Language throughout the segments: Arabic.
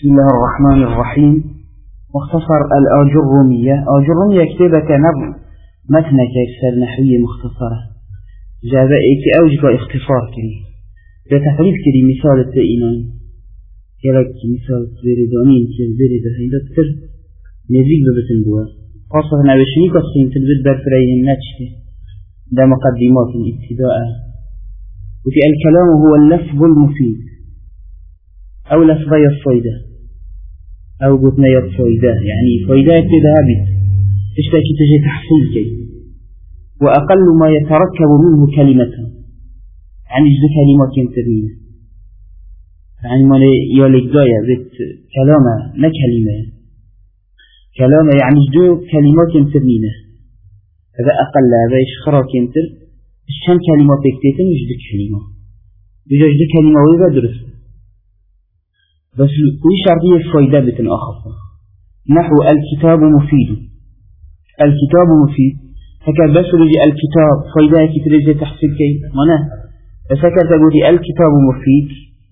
بسم الله الرحمن الرحيم. مختصر الآجرومية. آجرومية كتابة نظم متنك يكسر نحوية مختصرة جابائك أوجب اختصار كري بتقريب كري مثال التئينان كلاك مثال بردانين كالبرد هيدا بتر نزيق ببتن بوا خاصة نوشني قصين تلبت برفرين نتشته ده مقدمات الابتداء. وفي الكلام هو اللفظ المفيد أو لفظي الفايدة أو قلنا الفايدة، يعني فايدة كده هابت تشتكي تجي تحصيل كي وأقل ما يتركب منه كلمة، يعني جد كلمات ينتبين، يعني ما يلقايا بيت كلامة لا كلمة كلامة، يعني جد كلمات ينتبين، هذا أقل هذا إشخراك ينتر الشان كلمات يكتيتن جد كلمة بجد كلمة وإذا درس بس كل شرطية فايدة بتن آخر نحو الكتاب مفيد. الكتاب مفيد فكر بس رجي الكتاب فايدة كترجي تحصيل كي منا فكر تقولي الكتاب مفيد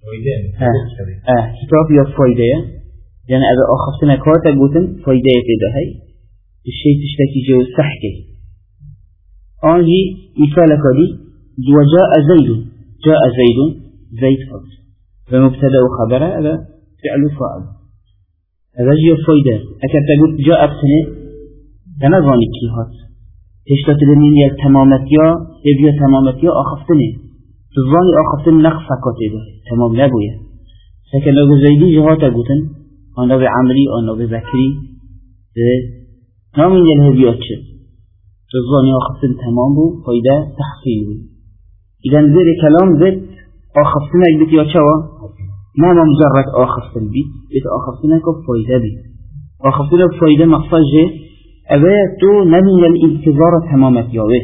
كتاب يا فايدة يعني هذا آخر سنة كواتا قوتن فايدة كده هاي الشيء تشتكي جو سحكي. أنجي مثالك دي وجاء زيد، جاء زيد زيد فضل فمبتدأ وخبره هذا فعل فاعل، هذا جاء فايدة. أكاد تقول جاء بسنة تنظاني كيهات تشتت لمن التمامتيا يبيا تمامتيا أخفتني تظاني أخفتن نقصة كتبه تمام لابويا، لكن لو زيدي جهات أقولن أنا بعمري أنا ببكري نامين الهبيات تظاني أخفتن تمام بو فايدة تحصيل. إذا ذي كلام ذات آخفتنا البيت يا شوا ما مجرد آخفتنا بيت آخفتنا كفايدة بيت آخفتنا بفايدة مقصد جه أبيتو نمي الانتظار تمامت ياوه.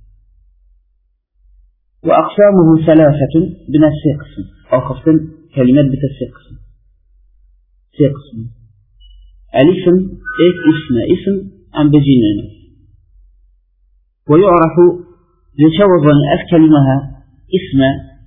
وأقسامه ثلاثة بنفس قسم آخفتنا كلمات بتسقسم سقسم الاسم اسم أم بجنان ويعرف لشوضا أكلمها اسم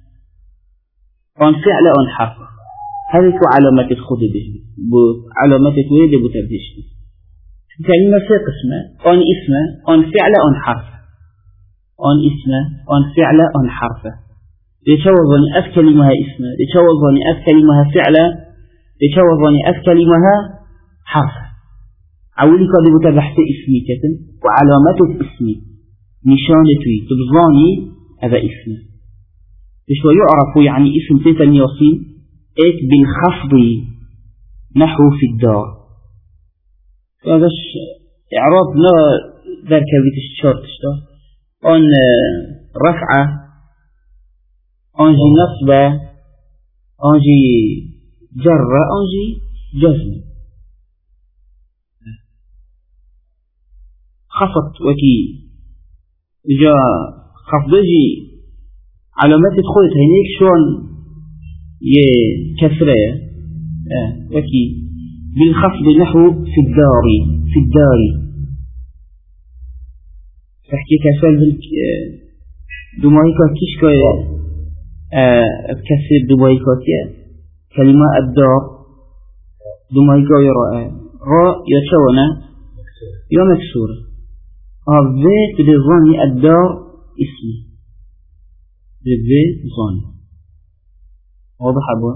أن فعل أن حرف هذه علامات الخد علامات الويد بتبديش كلمة في قسمة أن اسم أن فعل أن حرف أن اسم أن فعل أن حرف لتوظني أكلمها اسم لتوظني أكلمها فعل لتوظني أكلمها حرف أولي قد بتبحث اسمي كتن وعلامات الاسم نشانتي تبظاني هذا اسم شو يعرف يعني اسم تيتن يصين ايك بالخفض نحو في الدار. هذا اعراب لا ذلك بيت الشرط ان رفعة انجي نصبة انجي جرة انجي جزم. خفض وكي جاء خفضجي علامات الخوت هنيك شون يكسره وكي بالخفض نحو في الدار تحكي كسل دمائكا كيشكا كسر دمائكا كلمة الدار دمائكا يرى را يشونا يا مكسورة هذا تلظاني الدار اسمي بالذات ظاني واضح أبوه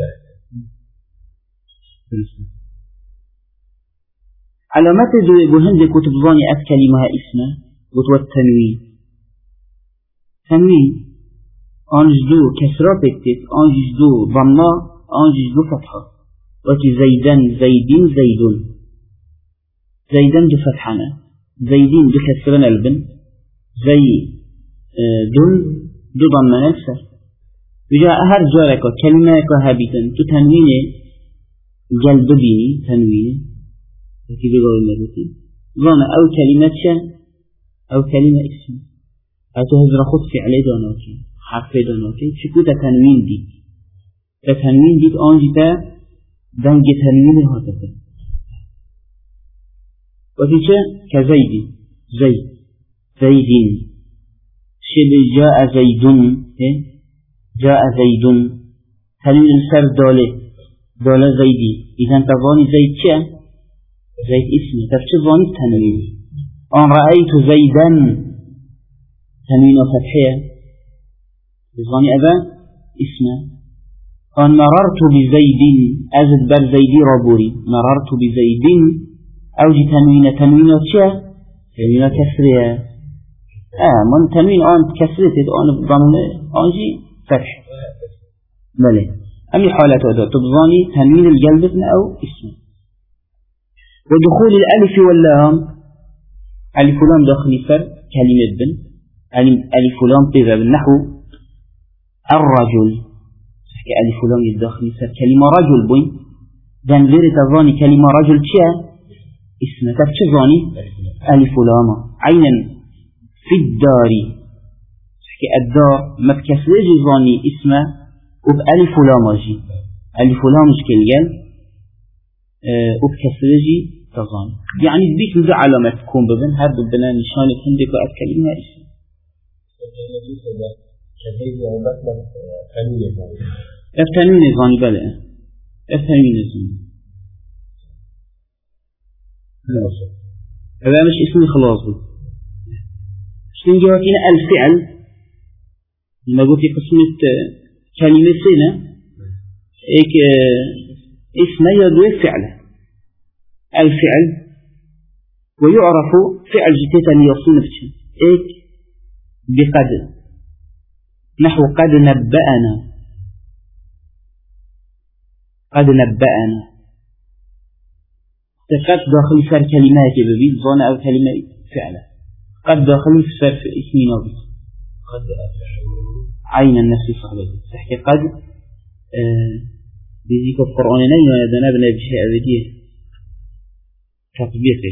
علامات بهندك وتبظاني كلمها اسمه وتوالتنوين تنوين أنجدو كسرة بكتت أنجدو ضمة أنجدو فتحة وكي زيدان زيدين زيدون زيدان دو فتحنا زيدين دو كسرنا البن زي دون دو ضمن نفسه بجاء هر جارك كلمة كهابتا تتنوينه قلب بيني تنوينه وكي بيقول المدوتي ظانا أو كلمة شا أو كلمة اسم أو تهزر خط فعلي داناكي حرفي داناكي شكو تنوين ديك تنوين ديك آنجتا دنج تنوين هاتفا وكي شا كزيدي زيدين شبه جاء زيدون جاء زيدون تنوين السر دالي دولة زيدي إذا تظاني زيد شا زيد اسمه تفشي ظاني تنوين أن رأيت زيدا تنوين وفتحية ظاني أبا اسمه أن مررت بزيد أزد بر زيدي ربوري مررت بزيد أوجي تنوين وشا تنوين كسرية من تنوين آن كسرية آن ضمن آنجي فتح بله أمي حالة هذا تبظاني تنوين القلب أو اسمه ودخول الألف واللام ألف ولام داخل سر كلمة بن ألف ولام طيبة بالنحو الرجل ألف ولام يداخل سر كلمة رجل بوين دنزير تظاني كلمة رجل شيء اسمه تبتظاني ألف ولام عينا في الدار الدار ما بكسرج ظاني اسمه وبألف ولامجي ألف ولامج كالجل وبكسرجي تظن يعني تبيك لذا علامة تكون ببن هذا بنا نشانة هندك وقت كلمة اسم افتنين نظاني بلع افتنين نظاني هذا مش اسمي خلاص شنو جواتين الفعل لما قلت قسمة كلمة سنة إيك اسمه يدوي فعله الفعل ويعرف فعل جتتا ليصنف إيك بقد نحو قد نبأنا تفات داخل سر كلمات ببيت ظن أو كلمة فعله قد داخل سر في اسم نابت قد عين النفس صحبه تحكي قد بيزيك القرآن نيما دنابنا بشيء أبديه تطبيقه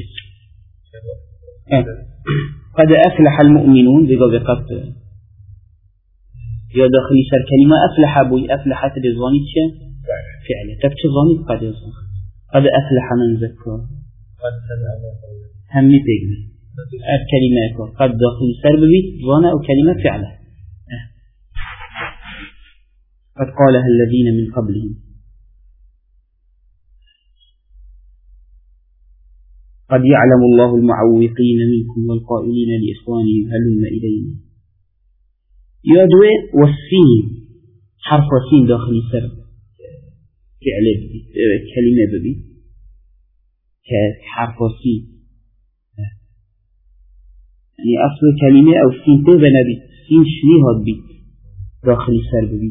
قد أفلح المؤمنون بقى قد يا داخل سر كلمة أفلح أبوي أفلحت بالظاني فعلا تبكي ظاني قد يظن قد أفلح من ذكر همي تجمع الكلمات قد داخل سر ببيت ظانة أو كلمة فعلا قد قالها الذين من قبلهم قد يعلم الله المعوقين منكم والقائلين لإخوانهم هلم إلينا يدوي والسين حرف السين داخل سر فعل كلمة ببي كحرف السين يعني أصل كلمة أو سين تبنى بي سين شنيها بي داخل سر ببي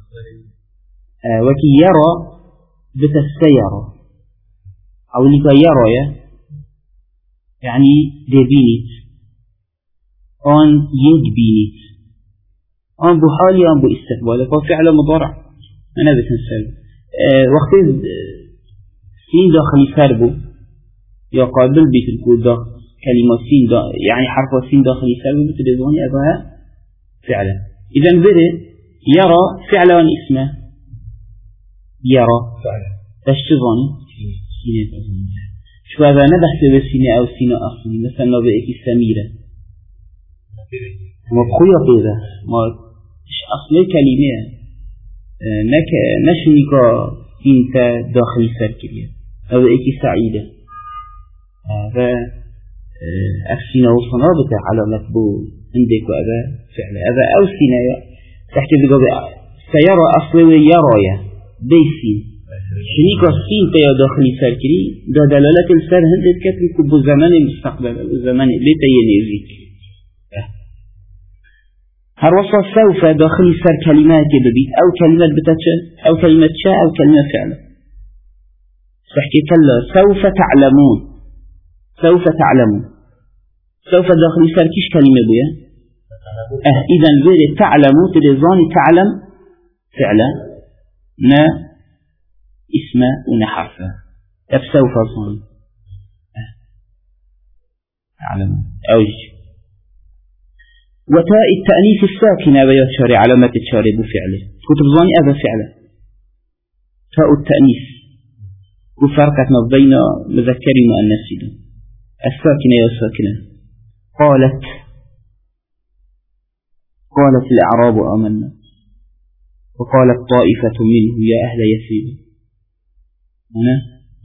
وكي يرى بتسيرة أو لك يرى يعني دبينيت أن يدبينيت أن بحالي أن باستقبال ففعل مضارع أنا بتنسل وقت سين داخل سربو يقابل بتلكو داخل كلمة سين يعني حرف سين داخل سربو بتدزوني أبها فعلا إذن بره يرى فعلا اسمه يرى تشتظني سينة تظني شو هذا نبحث بالسينة أو سينة أصلي مثلا لو بإيكي سميرة مبخوية كذا ما أصلي كلمة نشنك سينة داخل سركبية أو بإيكي سعيدة هذا أفسينة وصنابة على مقبول عندك وأبا فعل أبا أو سينة تحت بقى سيرى أصلي يرايا بيسين شنيك السين تيا داخلي سركري دا دلالة السر هندت كتري كبو زمان المستقبل أو زمان ليتا ينزيك هروصا سوف داخلي سر كلمات ببيت أو كلمات بتتشا أو كلمة شاء أو كلمة فعل فحكي كلا سوف تعلمون سوف داخلي سر كيش كلمة بيا إذن غير تعلمون تلزاني تعلم فعلا نا اسمه ونحرفه تفسوف صنع تعلم أوج وتاء التأنيث الساكنة بيتشاري علامة التشاري بفعله كتب ظاني أبا فعله تاء التأنيث وفرقت ما بين مذكر ومؤنث الساكنة والساكنة قالت الأعراب آمنا وقالت طائفة منه يا أهل يثرب هنا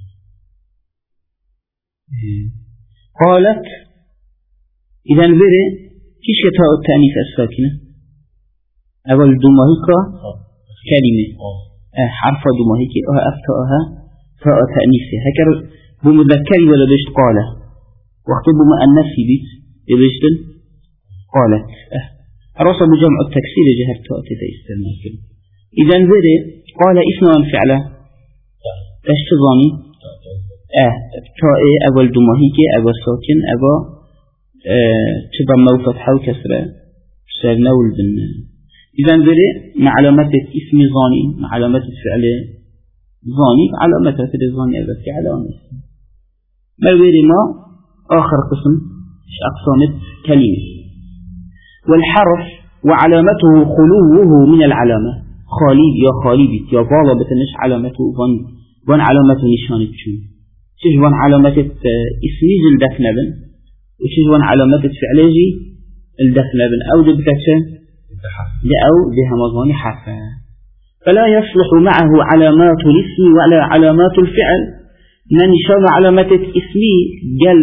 قالت إذا بري كيش يتاء التأنيث الساكنة أول دمهيك كلمة حرف دمهيك أفتأها تاء تأنيث هكذا بمذكر ولا بيشت قالة وقت بمؤنث بيت يبيشتن قالت رصب جمع التكسير جهر تاء تستلم إذا بري قال اسم فعله تشتظاني تاء أول دمهيك أول ساكن أبا تضم وفتحة وكسرة سرنا والبن إذا بري مع علامة اسم ظاني مع علامة الفعل ظاني علامة في الظاني أبا في علامة ما بري ما آخر قسم أقسام كلمة والحرف وعلامته خلوه من العلامة خالي يا خالي يا غالبة نش علامته ظن علامة نشانة شو تجوان علامة اسمي الدفن بن وتجوان علامة فعلجي الدفن بن أو دبتشة أو بهمضان حرفا فلا يصلح معه علامات الاسم ولا علامات الفعل من شان علامة اسمي جل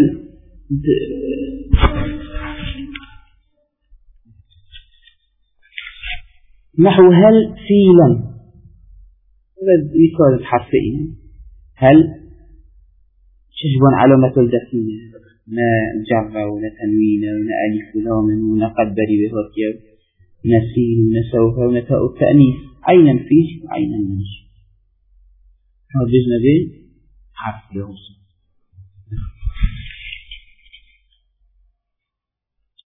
نحو هل في لم مثال حرفين هل تجبن علامة الدفن ما جر ولا تنوين ولا ألف لام ولا قدر بهوكيو نسين ونسوف ونتاء التأنيث عينا فيه وعينا منش هذا جزنا به حرف يوصف